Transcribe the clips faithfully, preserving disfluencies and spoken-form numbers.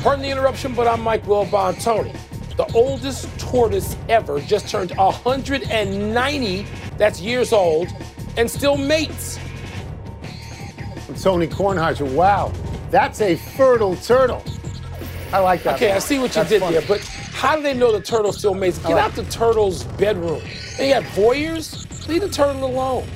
Pardon the interruption, but I'm Mike Wilbon. Tony, the oldest tortoise ever just turned one hundred ninety, that's years old, and still mates. Tony Kornheiser, wow, that's a fertile turtle. I like that. Okay, I see what you That's did funny. there, but how do they know the turtle still mates? Get like out the turtle's bedroom. They have voyeurs? Leave the turtle alone.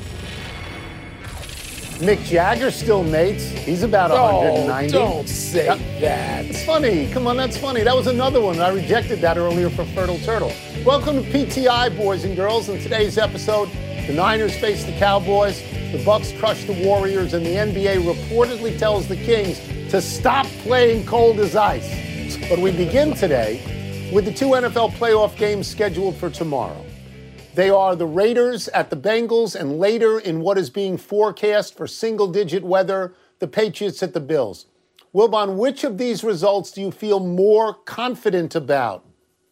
Mick Jagger still mates. He's about one hundred ninety. Oh, don't say Yep. that. It's funny. Come on, that's funny. That was another one. I rejected that earlier for Fertile Turtle. Welcome to P T I, boys and girls. In today's episode, the Niners face the Cowboys, the Bucks crush the Warriors, and the N B A reportedly tells the Kings to stop playing cold as ice. But we begin today with the two N F L playoff games scheduled for tomorrow. They are the Raiders at the Bengals, and later in what is being forecast for single-digit weather, the Patriots at the Bills. Wilbon, which of these results do you feel more confident about?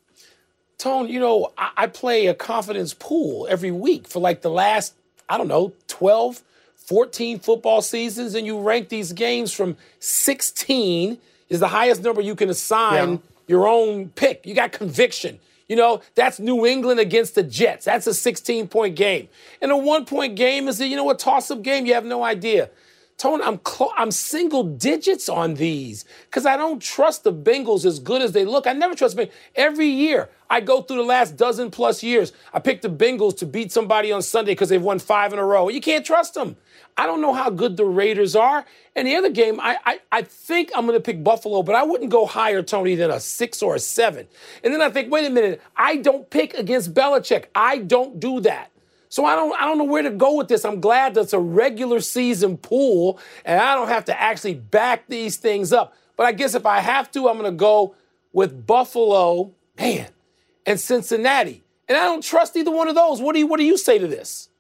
Tone, you know, I, I play a confidence pool every week for like the last, I don't know, twelve, fourteen football seasons, and you rank these games from sixteen is the highest number you can assign Yeah. your own pick. You got conviction. You know, that's New England against the Jets. That's a sixteen-point game. And a one-point game is a, you know, a toss-up game. You have no idea. Tone, I'm clo- I'm single digits on these because I don't trust the Bengals as good as they look. I never trust them. Every year, I go through the last dozen plus years, I pick the Bengals to beat somebody on Sunday because they've won five in a row. You can't trust them. I don't know how good the Raiders are. And the other game, I I, I think I'm going to pick Buffalo, but I wouldn't go higher, Tony, than a six or a seven. And then I think, wait a minute, I don't pick against Belichick. I don't do that. So I don't I don't know where to go with this. I'm glad that's a regular season pool, and I don't have to actually back these things up. But I guess if I have to, I'm going to go with Buffalo, man, and Cincinnati. And I don't trust either one of those. What do you What do you say to this?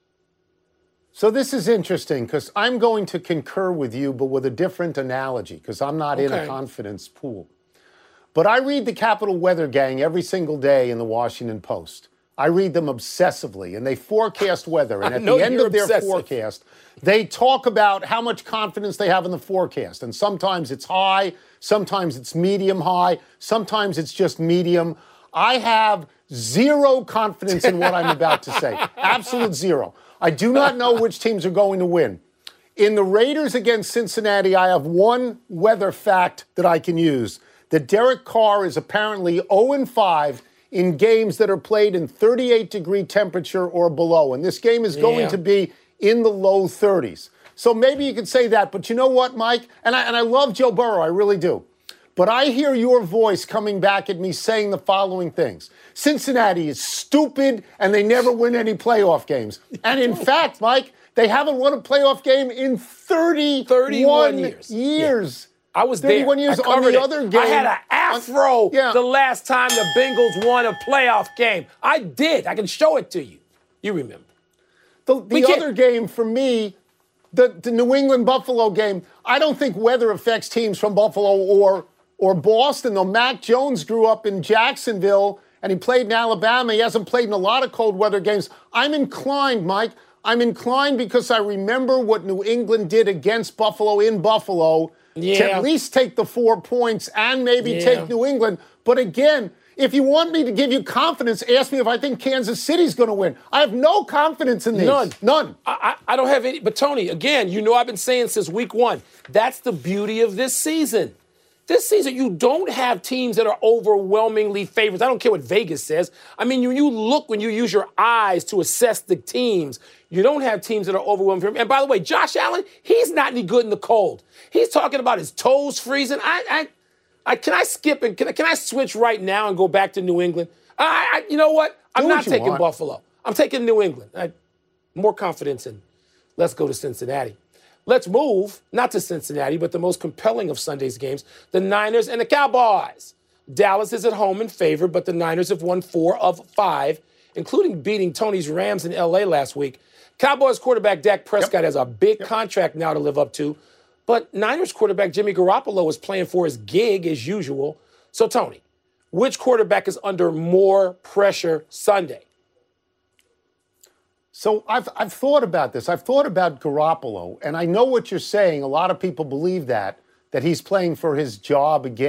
So this is interesting because I'm going to concur with you, but with a different analogy because I'm not in a Okay. confidence pool. But I read the Capital Weather Gang every single day in the Washington Post. I read them obsessively, and they forecast weather. And I at know the end you're of their obsessive. forecast, they talk about how much confidence they have in the forecast. And sometimes it's high, sometimes it's medium high, sometimes it's just medium. I have zero confidence in what I'm about to say. Absolute zero. I do not know which teams are going to win. In the Raiders against Cincinnati, I have one weather fact that I can use, that Derek Carr is apparently oh and five in games that are played in thirty-eight degree temperature or below. And this game is going Yeah. to be in the low thirties. So maybe you could say that. But you know what, Mike? And I, and I love Joe Burrow. I really do. But I hear your voice coming back at me saying the following things. Cincinnati is stupid, and they never win any playoff games. And in fact, Mike, they haven't won a playoff game in thirty-one, thirty-one years. years. I was thirty-one there. years I on covered the it. other game. I had an afro Yeah. the last time the Bengals won a playoff game. I did. I can show it to you. You remember. The, We the can't- other game for me, the, the New England-Buffalo game, I don't think weather affects teams from Buffalo or or Boston, though. Mac Jones grew up in Jacksonville, and he played in Alabama. He hasn't played in a lot of cold weather games. I'm inclined, Mike, I'm inclined because I remember what New England did against Buffalo in Buffalo to Yeah. at least take the four points and maybe Yeah. take New England. But again, if you want me to give you confidence, ask me if I think Kansas City's going to win. I have no confidence in these. None. None. I, I, I don't have any. But, Tony, again, you know I've been saying since week one, that's the beauty of this season. This season, you don't have teams that are overwhelmingly favorites. I don't care what Vegas says. I mean, when you look, when you use your eyes to assess the teams, you don't have teams that are overwhelming favorites. And by the way, Josh Allen, he's not any good in the cold. He's talking about his toes freezing. I, I, I can I skip and can, I- can I switch right now and go back to New England? I, I you know what? I'm Do what not you taking want. Buffalo. I'm taking New England. I, more confidence in. Let's go to Cincinnati. Let's move, not to Cincinnati, but the most compelling of Sunday's games, the Niners and the Cowboys. Dallas is at home in favor, but the Niners have won four of five, including beating Tony's Rams in L A last week. Cowboys quarterback Dak Prescott Yep. has a big Yep. contract now to live up to, but Niners quarterback Jimmy Garoppolo is playing for his gig as usual. So, Tony, which quarterback is under more pressure Sunday? So I've I've thought about this. I've thought about Garoppolo, and I know what you're saying. A lot of people believe that, that he's playing for his job again.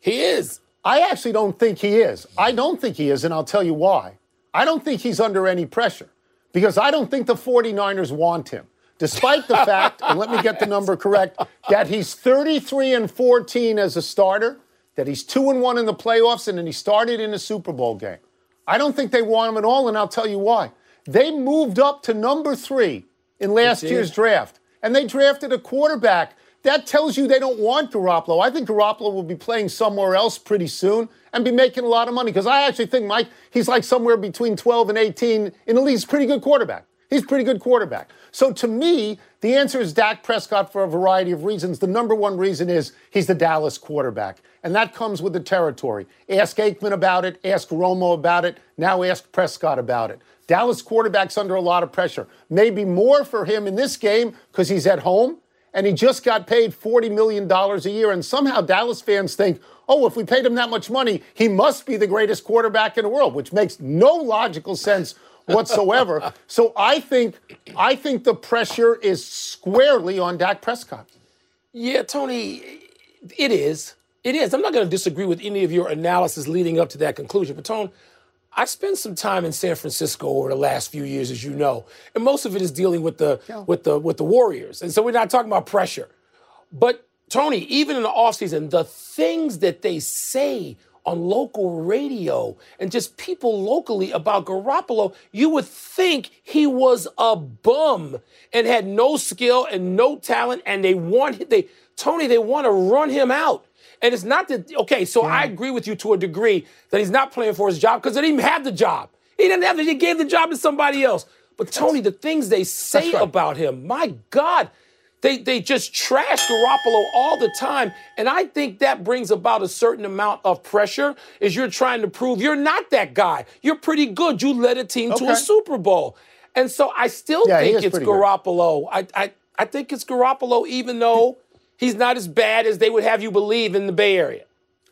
He is. I actually don't think he is. I don't think he is, and I'll tell you why. I don't think he's under any pressure because I don't think the 49ers want him, despite the fact, and let me get the number correct, that he's thirty-three and fourteen as a starter, that he's two and one in the playoffs, and then he started in a Super Bowl game. I don't think they want him at all, and I'll tell you why. They moved up to number three in last year's draft, and they drafted a quarterback. That tells you they don't want Garoppolo. I think Garoppolo will be playing somewhere else pretty soon and be making a lot of money because I actually think, Mike, he's like somewhere between twelve and eighteen in the league. He's a pretty good quarterback. He's a pretty good quarterback. So to me, the answer is Dak Prescott for a variety of reasons. The number one reason is he's the Dallas quarterback, and that comes with the territory. Ask Aikman about it. Ask Romo about it. Now ask Prescott about it. Dallas quarterback's under a lot of pressure. Maybe more for him in this game because he's at home. And he just got paid forty million dollars a year. And somehow Dallas fans think, oh, if we paid him that much money, he must be the greatest quarterback in the world, which makes no logical sense whatsoever. So I think I think the pressure is squarely on Dak Prescott. Yeah, Tony, it is. It is. I'm not going to disagree with any of your analysis leading up to that conclusion. But, Tone, I spent some time in San Francisco over the last few years, as you know, and most of it is dealing with the yeah. with the with the Warriors. And so we're not talking about pressure. But Tony, even in the offseason, the things that they say on local radio and just people locally about Garoppolo, you would think he was a bum and had no skill and no talent, and they want they Tony, they want to run him out. And it's not that, okay, so yeah. I agree with you to a degree that he's not playing for his job because they didn't even have the job. He didn't have it. He gave the job to somebody else. But, Tony, the things they say right. about him, my God, they, they just trash Garoppolo all the time. And I think that brings about a certain amount of pressure as you're trying to prove you're not that guy. You're pretty good. You led a team okay. to a Super Bowl. And so I still yeah, think it's Garoppolo. I, I, I think it's Garoppolo even though he's not as bad as they would have you believe in the Bay Area.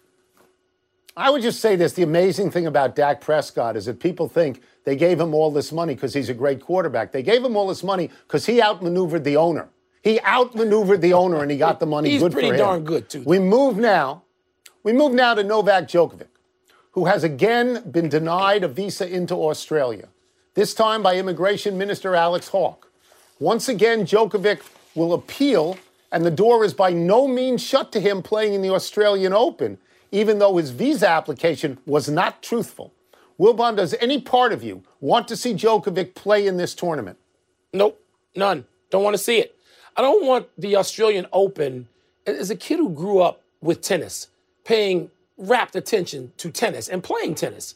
I would just say this. The amazing thing about Dak Prescott is that people think they gave him all this money because he's a great quarterback. They gave him all this money because he outmaneuvered the owner. He outmaneuvered the owner, and he got the money he's good for him. He's pretty darn good, too. We move now. We move now to Novak Djokovic, who has again been denied a visa into Australia, this time by Immigration Minister Alex Hawke. Once again, Djokovic will appeal, and the door is by no means shut to him playing in the Australian Open, even though his visa application was not truthful. Wilbon, does any part of you want to see Djokovic play in this tournament? Nope, none. Don't want to see it. I don't want the Australian Open, as a kid who grew up with tennis, paying rapt attention to tennis and playing tennis.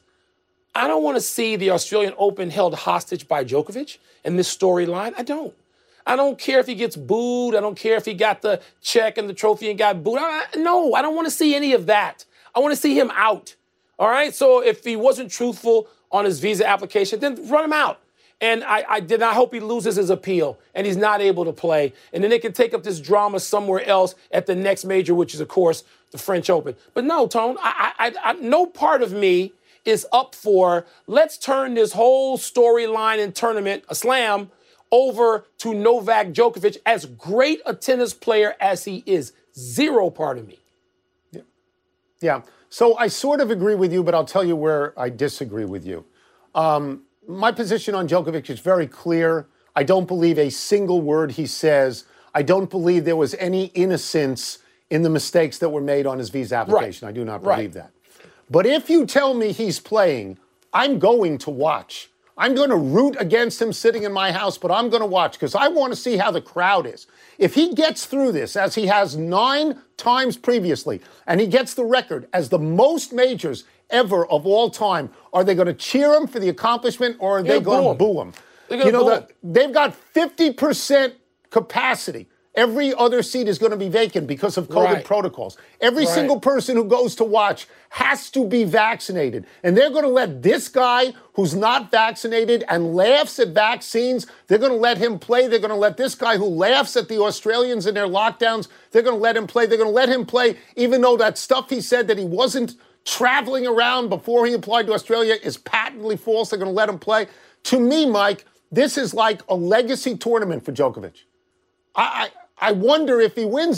I don't want to see the Australian Open held hostage by Djokovic in this storyline. I don't. I don't care if he gets booed. I don't care if he got the check and the trophy and got booed. I, no, I don't want to see any of that. I want to see him out. All right? So if he wasn't truthful on his visa application, then run him out. And I, I did not hope he loses his appeal and he's not able to play. And then they can take up this drama somewhere else at the next major, which is, of course, the French Open. But no, Tone, I, I, I, no part of me is up for let's turn this whole storyline and tournament, a slam, over to Novak Djokovic, as great a tennis player as he is. Zero part of me. Yeah. Yeah. So I sort of agree with you, but I'll tell you where I disagree with you. Um, my position on Djokovic is very clear. I don't believe a single word he says. I don't believe there was any innocence in the mistakes that were made on his visa application. Right. I do not believe right. that. But if you tell me he's playing, I'm going to watch. I'm going to root against him sitting in my house, but I'm going to watch because I want to see how the crowd is. If he gets through this, as he has nine times previously, and he gets the record as the most majors ever of all time, are they going to cheer him for the accomplishment or are they going to boo him? You know, the, they've got fifty percent capacity. Every other seat is going to be vacant because of COVID right. protocols. Every right. single person who goes to watch has to be vaccinated. And they're going to let this guy who's not vaccinated and laughs at vaccines, they're going to let him play. They're going to let this guy who laughs at the Australians and their lockdowns, they're going to let him play. They're going to let him play even though that stuff he said that he wasn't traveling around before he applied to Australia is patently false. They're going to let him play. To me, Mike, this is like a legacy tournament for Djokovic. I... I I wonder if he wins it,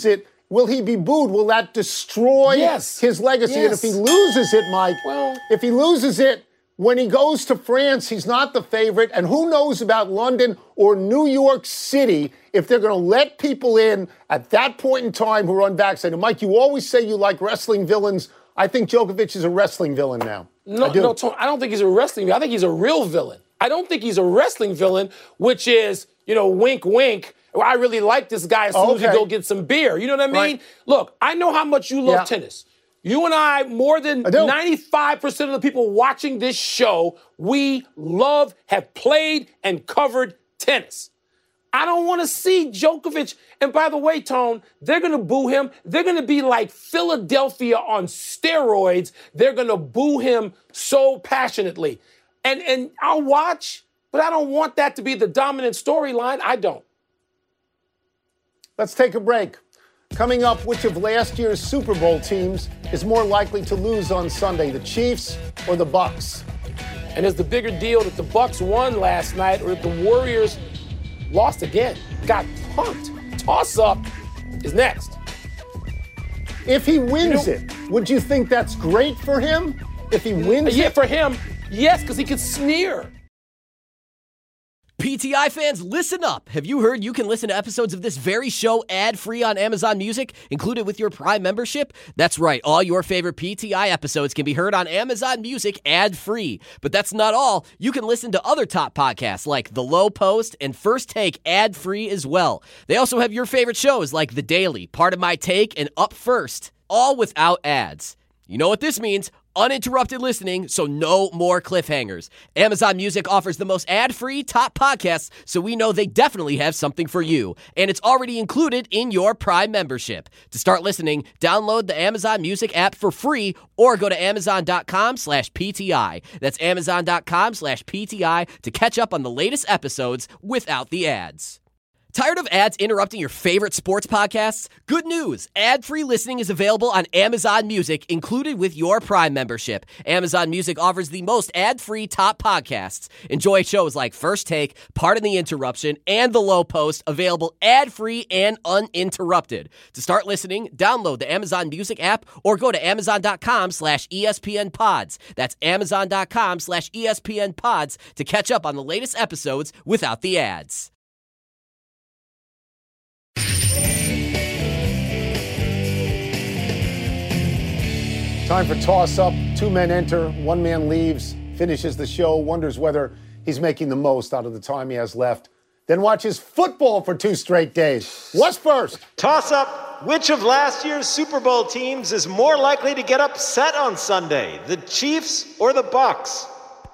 will he be booed? Will that destroy yes. his legacy? Yes. And if he loses it, Mike, well, if he loses it, when he goes to France, he's not the favorite. And who knows about London or New York City if they're going to let people in at that point in time who are unvaccinated. Mike, you always say you like wrestling villains. I think Djokovic is a wrestling villain now. No, I do. no, Tony, I don't think he's a wrestling villain. I think he's a real villain. I don't think he's a wrestling villain, which is, you know, wink, wink. I really like this guy as soon okay. as we go get some beer. You know what I mean? Right. Look, I know how much you love yeah. tennis. You and I, more than ninety-five percent of the people watching this show, we love, have played, and covered tennis. I don't want to see Djokovic. And by the way, Tone, they're going to boo him. They're going to be like Philadelphia on steroids. They're going to boo him so passionately. And, and I'll watch, but I don't want that to be the dominant storyline. I don't. Let's take a break. Coming up, which of last year's Super Bowl teams is more likely to lose on Sunday, the Chiefs or the Bucs? And is the bigger deal that the Bucs won last night or that the Warriors lost again, got pumped? Toss-up is next. If he wins you know, it, would you think that's great for him? If he wins yeah, it? for him, yes, because he could sneer. P T I fans, listen up. Have you heard you can listen to episodes of this very show ad-free on Amazon Music, included with your Prime membership? That's right. All your favorite P T I episodes can be heard on Amazon Music ad-free. But that's not all. You can listen to other top podcasts like The Low Post and First Take ad-free as well. They also have your favorite shows like The Daily, Part of My Take, and Up First, all without ads. You know what this means? Uninterrupted listening, so no more cliffhangers. Amazon Music offers the most ad-free top podcasts, so we know they definitely have something for you. And it's already included in your Prime membership. To start listening, download the Amazon Music app for free or go to amazon.com slash PTI. That's amazon.com slash PTI to catch up on the latest episodes without the ads. Tired of ads interrupting your favorite sports podcasts? Good news! Ad-free listening is available on Amazon Music, included with your Prime membership. Amazon Music offers the most ad-free top podcasts. Enjoy shows like First Take, Pardon the Interruption, and The Low Post, available ad-free and uninterrupted. To start listening, download the Amazon Music app or go to amazon.com slash ESPN pods. That's amazon.com slash ESPN pods to catch up on the latest episodes without the ads. Time for toss-up. Two men enter, one man leaves, finishes the show, wonders whether he's making the most out of the time he has left, then watches football for two straight days. What's first? Toss-up. Which of last year's Super Bowl teams is more likely to get upset on Sunday, the Chiefs or the Bucs?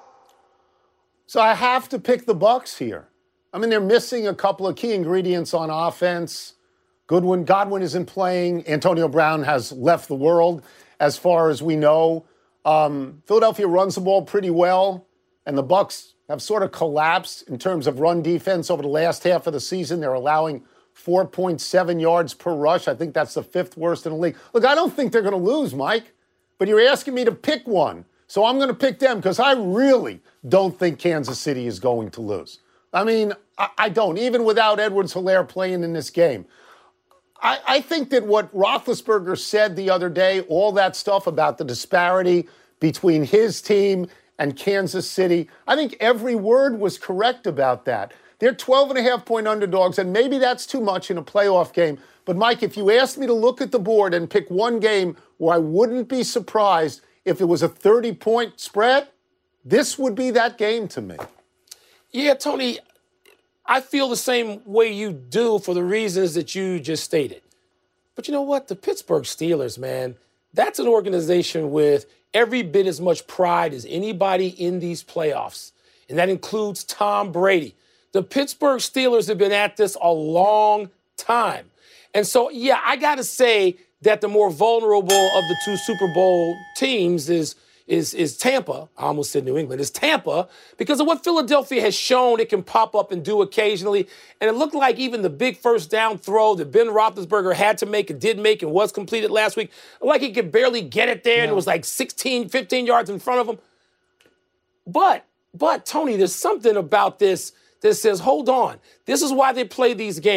So I have to pick the Bucs here. I mean, they're missing a couple of key ingredients on offense. Goodwin, Godwin isn't playing. Antonio Brown has left the world, as far as we know. Um, Philadelphia runs the ball pretty well, and the Bucs have sort of collapsed in terms of run defense over the last half of the season. They're allowing four point seven yards per rush. I think that's the fifth worst in the league. Look, I don't think they're going to lose, Mike, but you're asking me to pick one. So I'm going to pick them because I really don't think Kansas City is going to lose. I mean, I, I don't, even without Edwards-Helaire playing in this game. I, I think that what Roethlisberger said the other day, all that stuff about the disparity between his team and Kansas City, I think every word was correct about that. They're twelve and a half point underdogs, and maybe that's too much in a playoff game. But, Mike, if you asked me to look at the board and pick one game where I wouldn't be surprised if it was a thirty-point spread, this would be that game to me. Yeah, Tony, I feel the same way you do for the reasons that you just stated. But you know what? The Pittsburgh Steelers, man, that's an organization with every bit as much pride as anybody in these playoffs. And that includes Tom Brady. The Pittsburgh Steelers have been at this a long time. And so, yeah, I got to say that the more vulnerable of the two Super Bowl teams is Is, is Tampa. I almost said New England. Is Tampa because of what Philadelphia has shown it can pop up and do occasionally. And it looked like even the big first down throw that Ben Roethlisberger had to make and did make and was completed last week, like he could barely get it there, yeah. And it was like sixteen, fifteen yards in front of him. But, but Tony, there's something about this that says, hold on. This is why they play these games.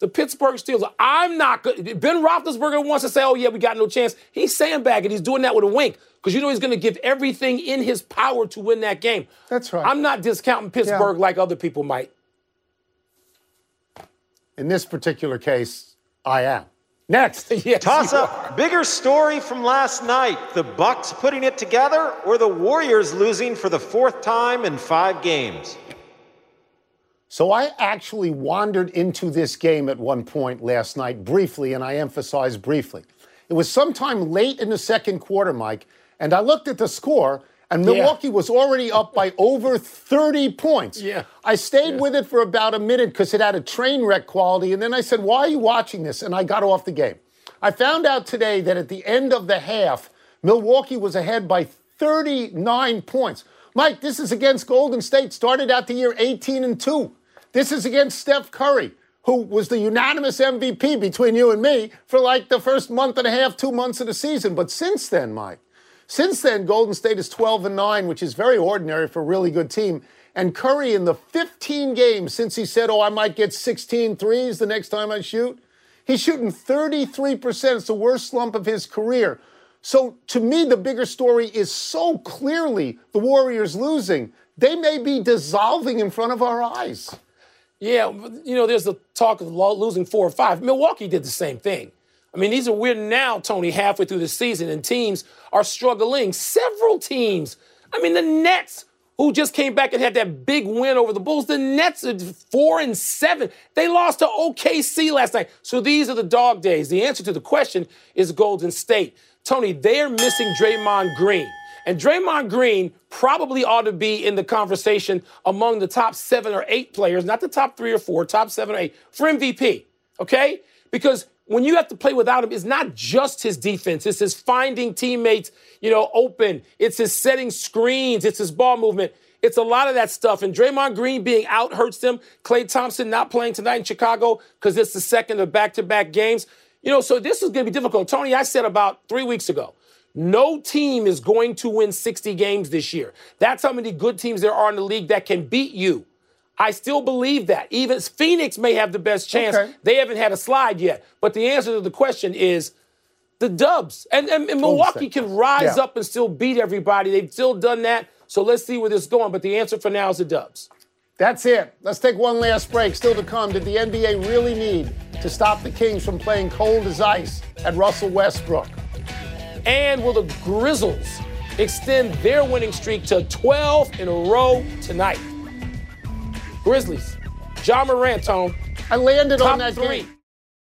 The Pittsburgh Steelers, I'm not good. Ben Roethlisberger wants to say, oh, yeah, we got no chance. He's sandbagging. He's doing that with a wink because you know he's going to give everything in his power to win that game. That's right. I'm not discounting Pittsburgh yeah. like other people might. In this particular case, I am. Next. yes, Toss up. Bigger story from last night. The Bucks putting it together or the Warriors losing for the fourth time in five games? So I actually wandered into this game at one point last night briefly, and I emphasize briefly. It was sometime late in the second quarter, Mike, and I looked at the score, and Milwaukee yeah. was already up by over thirty points. Yeah. I stayed yeah. with it for about a minute because it had a train wreck quality, and then I said, why are you watching this? And I got off the game. I found out today that at the end of the half, Milwaukee was ahead by thirty-nine points. Mike, this is against Golden State, started out the year eighteen and two. This is against Steph Curry, who was the unanimous M V P between you and me for like the first month and a half, two months of the season. But since then, Mike, since then, Golden State is twelve and nine, which is very ordinary for a really good team. And Curry, in the fifteen games since he said, oh, I might get sixteen threes the next time I shoot, he's shooting thirty-three percent. It's the worst slump of his career. So to me, the bigger story is so clearly the Warriors losing. They may be dissolving in front of our eyes. Yeah, you know, there's the talk of losing four or five. Milwaukee did the same thing. I mean, these are we're now, Tony, halfway through the season, and teams are struggling. Several teams. I mean, the Nets, who just came back and had that big win over the Bulls, the Nets are four and seven. They lost to O K C last night. So these are the dog days. The answer to the question is Golden State. Tony, they're missing Draymond Green. And Draymond Green probably ought to be in the conversation among the top seven or eight players, not the top three or four, top seven or eight, for M V P, okay? Because when you have to play without him, it's not just his defense. It's his finding teammates, you know, open. It's his setting screens. It's his ball movement. It's a lot of that stuff. And Draymond Green being out hurts them. Klay Thompson not playing tonight in Chicago because it's the second of back-to-back games. You know, so this is going to be difficult. Tony, I said about three weeks ago, no team is going to win sixty games this year. That's how many good teams there are in the league that can beat you. I still believe that. Even Phoenix may have the best chance. Okay. They haven't had a slide yet. But the answer to the question is the Dubs. And, and, and Milwaukee can rise yeah. up and still beat everybody. They've still done that. So let's see where this is going. But the answer for now is the Dubs. That's it. Let's take one last break. Still to come, did the N B A really need to stop the Kings from playing cold as ice at Russell Westbrook? And will the Grizzlies extend their winning streak to twelve in a row tonight? Grizzlies, Ja Morant, Tone. I landed Top on that three. game.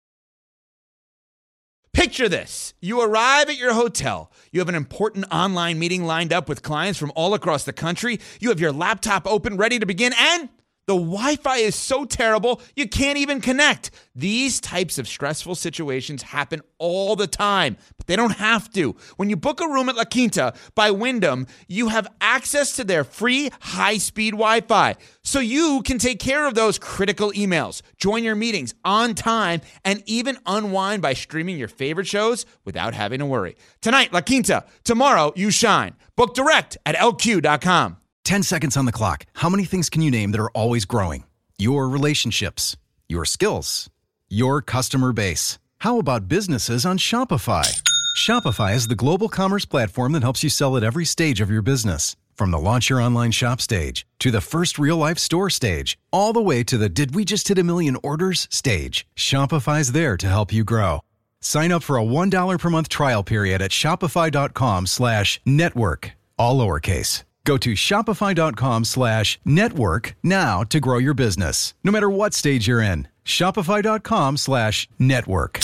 Picture this. You arrive at your hotel. You have an important online meeting lined up with clients from all across the country. You have your laptop open, ready to begin, and the Wi-Fi is so terrible, you can't even connect. These types of stressful situations happen all the time, but they don't have to. When you book a room at La Quinta by Wyndham, you have access to their free high-speed Wi-Fi, so you can take care of those critical emails, join your meetings on time, and even unwind by streaming your favorite shows without having to worry. Tonight, La Quinta. Tomorrow, you shine. Book direct at L Q dot com. ten seconds on the clock. How many things can you name that are always growing? Your relationships, your skills, your customer base. How about businesses on Shopify? Shopify is the global commerce platform that helps you sell at every stage of your business. From the launch your online shop stage, to the first real-life store stage, all the way to the did we just hit a million orders stage. Shopify's there to help you grow. Sign up for a one dollar per month trial period at shopify.com slash network, all lowercase. Go to shopify.com slash network now to grow your business, no matter what stage you're in. Shopify.com slash network.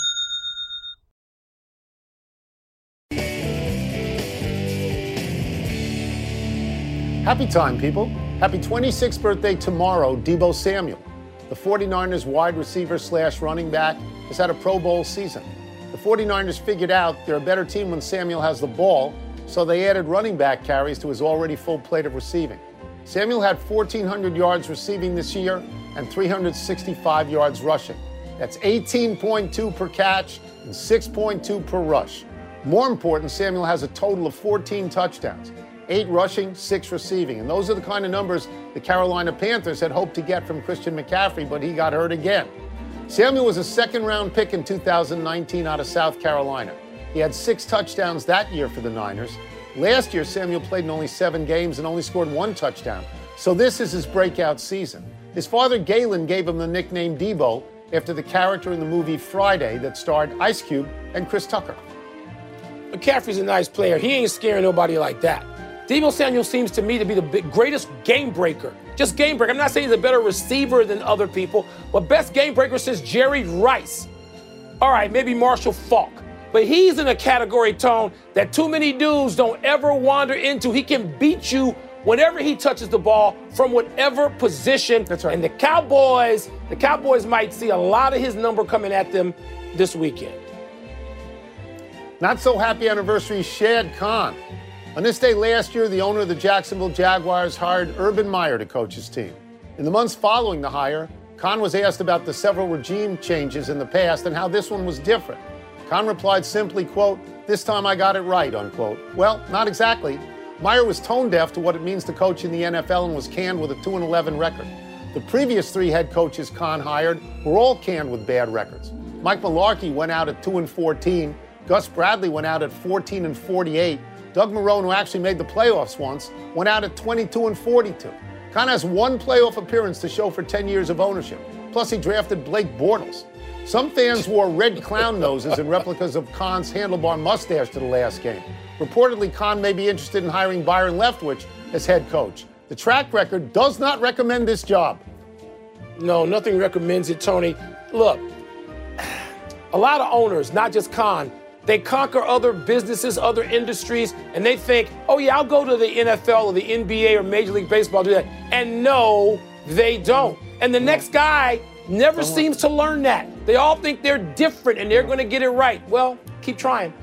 Happy time, people. Happy twenty-sixth birthday tomorrow, Deebo Samuel. The 49ers wide receiver slash running back has had a Pro Bowl season. The 49ers figured out they're a better team when Samuel has the ball, so they added running back carries to his already full plate of receiving. Samuel had fourteen hundred yards receiving this year and three hundred sixty-five yards rushing. That's eighteen point two per catch and six point two per rush. More important, Samuel has a total of fourteen touchdowns, eight rushing, six receiving. And those are the kind of numbers the Carolina Panthers had hoped to get from Christian McCaffrey, but he got hurt again. Samuel was a second-round pick in two thousand nineteen out of South Carolina. He had six touchdowns that year for the Niners. Last year, Samuel played in only seven games and only scored one touchdown. So this is his breakout season. His father, Galen, gave him the nickname Debo after the character in the movie Friday that starred Ice Cube and Chris Tucker. McCaffrey's a nice player. He ain't scaring nobody like that. Deebo Samuel seems to me to be the big, greatest game breaker. Just game breaker. I'm not saying he's a better receiver than other people, but best game breaker since Jerry Rice. All right, maybe Marshall Faulk. But he's in a category, Tone, that too many dudes don't ever wander into. He can beat you whenever he touches the ball from whatever position. That's right. And the Cowboys, the Cowboys might see a lot of his number coming at them this weekend. Not so happy anniversary, Shad Khan. On this day last year, the owner of the Jacksonville Jaguars hired Urban Meyer to coach his team. In the months following the hire, Khan was asked about the several regime changes in the past and how this one was different. Khan replied simply, quote, "This time I got it right," unquote. Well, not exactly. Meyer was tone deaf to what it means to coach in the N F L and was canned with a two and eleven record. The previous three head coaches Khan hired were all canned with bad records. Mike Mularkey went out at two and fourteen. Gus Bradley went out at fourteen and forty-eight. Doug Marrone, who actually made the playoffs once, went out at twenty-two and forty-two. Khan has one playoff appearance to show for ten years of ownership. Plus, he drafted Blake Bortles. Some fans wore red clown noses and replicas of Khan's handlebar mustache to the last game. Reportedly, Khan may be interested in hiring Byron Leftwich as head coach. The track record does not recommend this job. No, nothing recommends it, Tony. Look, a lot of owners, not just Khan, they conquer other businesses, other industries, and they think, oh, yeah, I'll go to the N F L or the N B A or Major League Baseball, do that. And no, they don't. And the next guy never Don't seems to learn that. They all think they're different and they're going to get it right. Well, keep trying.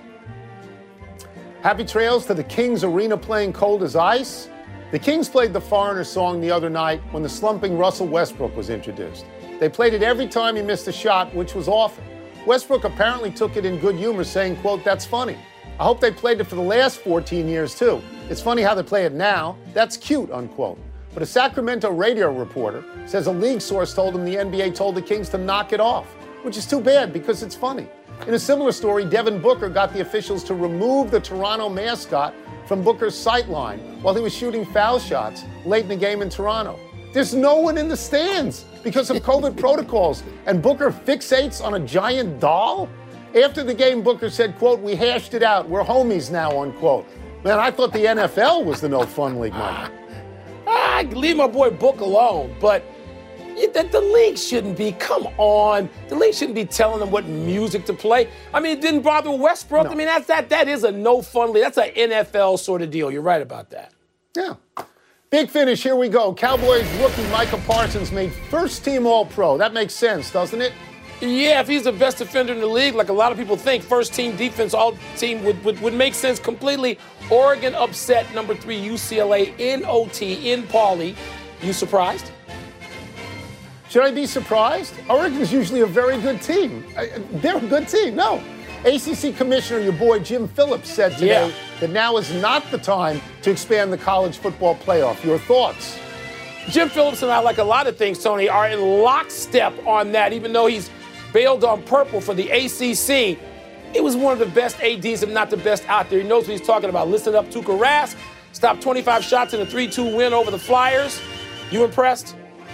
Happy trails to the Kings Arena playing Cold as Ice. The Kings played the Foreigner song the other night when the slumping Russell Westbrook was introduced. They played it every time he missed a shot, which was often. Westbrook apparently took it in good humor, saying, quote, "That's funny. I hope they played it for the last fourteen years, too. It's funny how they play it now. That's cute," unquote. But a Sacramento radio reporter says a league source told him the N B A told the Kings to knock it off, which is too bad because it's funny. In a similar story, Devin Booker got the officials to remove the Toronto mascot from Booker's sightline while he was shooting foul shots late in the game in Toronto. There's no one in the stands because of COVID protocols, and Booker fixates on a giant doll? After the game, Booker said, quote, "We hashed it out. We're homies now," unquote. Man, I thought the N F L was the no-fun league, Mike. Ah, leave my boy Book alone, but the, the league shouldn't be, come on. The league shouldn't be telling them what music to play. I mean, it didn't bother Westbrook. No. I mean, that's, that, that is a no-fun league. That's an N F L sort of deal. You're right about that. Yeah. Big finish, here we go. Cowboys rookie Micah Parsons made first-team All-Pro. That makes sense, doesn't it? Yeah, if he's the best defender in the league, like a lot of people think, first-team defense, all-team would, would, would make sense completely. Oregon upset number three U C L A in O T in Pauley. You surprised? Should I be surprised? Oregon's usually a very good team. They're a good team. No. A C C Commissioner, your boy Jim Phillips, said today Yeah. that now is not the time to expand the college football playoff. Your thoughts? Jim Phillips and I, like a lot of things, Tony, are in lockstep on that, even though he's bailed on purple for the A C C. He was one of the best A Ds, if not the best out there. He knows what he's talking about. Listen up, Tuukka Rask. Stopped twenty-five shots in a three two win over the Flyers. You impressed?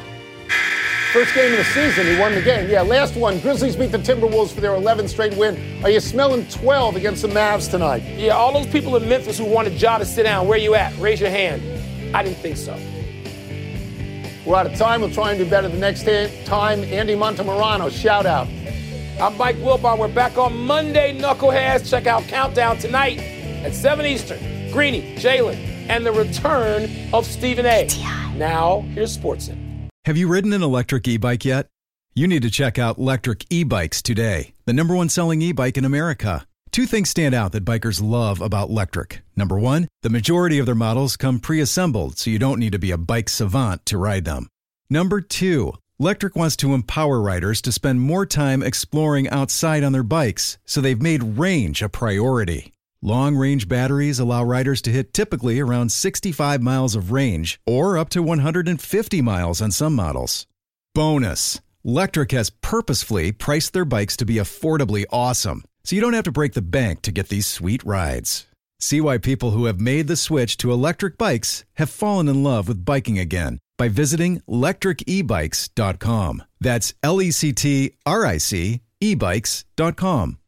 First game of the season, he won the game. Yeah, last one. Grizzlies beat the Timberwolves for their eleventh straight win. Are you smelling twelve against the Mavs tonight? Yeah, all those people in Memphis who wanted Ja to sit down, where you at? Raise your hand. I didn't think so. We're out of time. We'll try and do better the next time. Andy Montemorano, shout out. I'm Mike Wilbon. We're back on Monday, Knuckleheads. Check out Countdown tonight at seven Eastern. Greeny, Jalen, and the return of Stephen A. Now, here's SportsCenter. Have you ridden an electric e-bike yet? You need to check out Lectric E-Bikes today, the number one selling e-bike in America. Two things stand out that bikers love about Lectric. Number one, the majority of their models come pre-assembled, so you don't need to be a bike savant to ride them. Number two, Lectric wants to empower riders to spend more time exploring outside on their bikes, so they've made range a priority. Long-range batteries allow riders to hit typically around sixty-five miles of range or up to one hundred fifty miles on some models. Bonus, Lectric has purposefully priced their bikes to be affordably awesome, so you don't have to break the bank to get these sweet rides. See why people who have made the switch to electric bikes have fallen in love with biking again by visiting lectric e bikes dot com. That's L E C T R I C e bikes dot com.